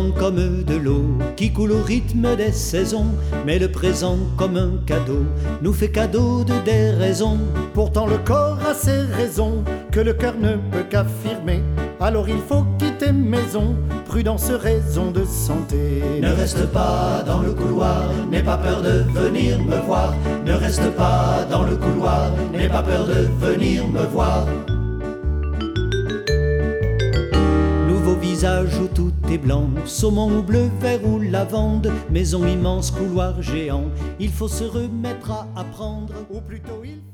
temps comme de l'eau qui coule au rythme des saisons, mais le présent comme un cadeau nous fait cadeau de des raisons. Pourtant le corps a ses raisons que le cœur ne peut qu'affirmer. Alors il faut quitter maison, prudence, raison de santé. Ne reste pas dans le couloir, n'aie pas peur de venir me voir. Ne reste pas dans le couloir, n'aie pas peur de venir me voir. Nouveau visage où tout est blanc, saumon ou bleu, vert ou lavande, maison immense, couloir géant, il faut se remettre à apprendre, Ou plutôt il